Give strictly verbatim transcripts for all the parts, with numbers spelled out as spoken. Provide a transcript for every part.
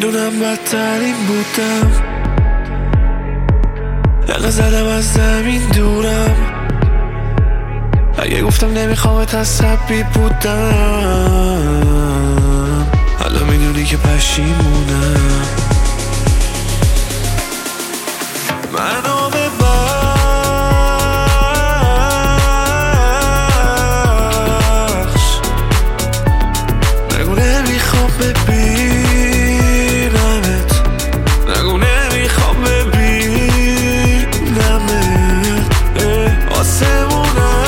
میدونم بدترین بودم، یقه زدم از زمین دورم. اگه گفتم نمیخوامت عصبی بودم، حالا میدونی که پشیمونم. منو ببخش، نگو نمیخوام ببینمت، نگو نمیخوام ببینمت. آسمونم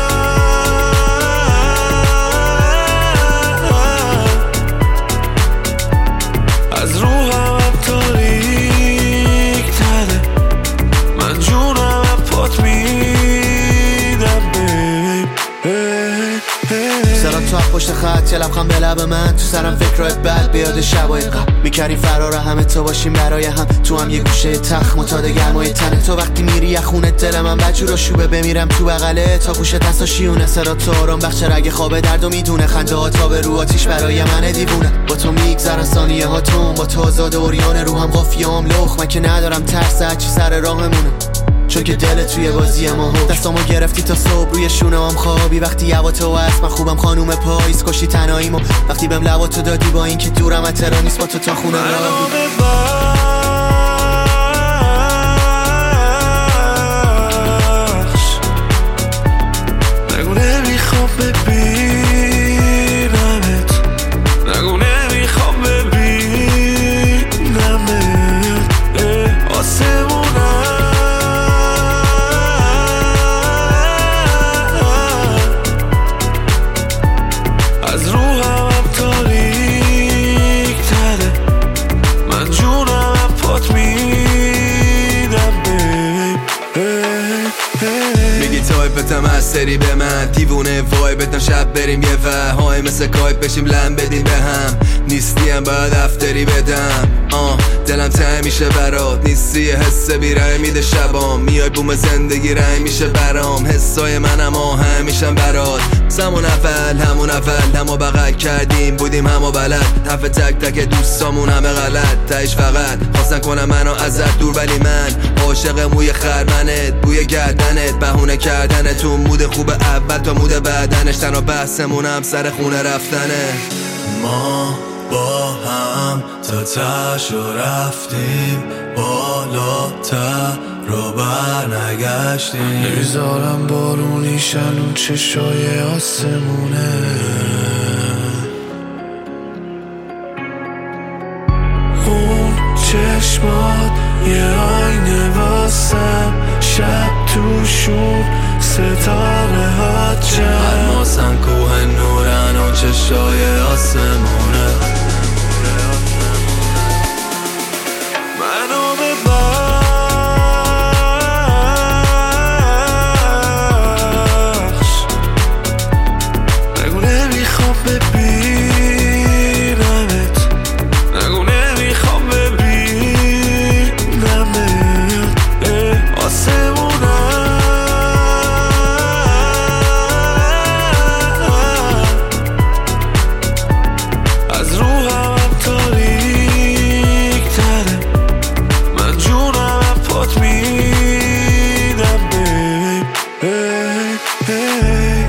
از روحم هم تاریک تره، من جونم هم پات میدم بیب. سرم تو پشت خط چه لبخم به لب من، تو سرم فکرات بد بیاد شبای قبل. میکردیم فرار همه تو باشیم برای هم، تو هم یه گوشه تخت متاد گرمای تنه. تو وقتی میری یه خونه دل من بجور و شوبه بمیرم تو بغله، تا گوشه دست و شیونه سرات تو آرام بخش رگ خواب درد و میدونه. خنده ها تا به رو آتیش برای من دیوونه، با تو میگذرن ثانیه هاتون، با تو آزاد اوریان روحم قافیام لخ. من که ندارم ترس هرچی سر راهمونه، چون که دل توی بازی ما هو. دستامو گرفتی تا صبح روی شونه هم خوابی، وقتی هوا تو هست من خوبم خانوم پاییز. کشی تنهاییمو وقتی بهم لباتو دادی، با این که دورم از تهران نیست با تو تا خونه راهی. نگو نمیخوام ببینمت، نگو نمیخوام ببینمت. آسمونم از روحم هم تاریک تره، من جونم هم پات میدم بیب. میگی تایپتم از سری به من دیوونه، وایبتم شب بریم یه وهای مثل کایپ بشیم لم بدیم به هم. نیستیم باید افتری بدم، آه دلم تنگ میشه برات. نیستی حس بیرای میده شبام، میای بوم زندگی رنگ میشه برام. حسای منم آهنگ میشم برات. زمان اول همون اول همو بغل کردیم، بودیم همو بلد. حرف تک تک دوستامون همه غلط، تایش فقط خواستن کنم منو ازت دور، ولی من عاشق موی خرمنت، بوی گردنت، بهونه کردنتون. مود خوب اول تا مود بعدنش، تنها بحثمونم سر خونه رفتنه. ما با هم تا تشو رفتیم، بالاتر رو برنگشتیم. نمیذارم بارونیشن اون چشای آسمونه، اون چشمات یه آینه واسم، شب توشون ستاره ها چند. الماسن کوه نورن اون چشای آسمونه. منو ببخش، نگو نمیخوام ببینمت، نگو نمیخوام ببینمت. آسمونم از روحم هم تاریک تره، من جونم هم پات میدم بیب.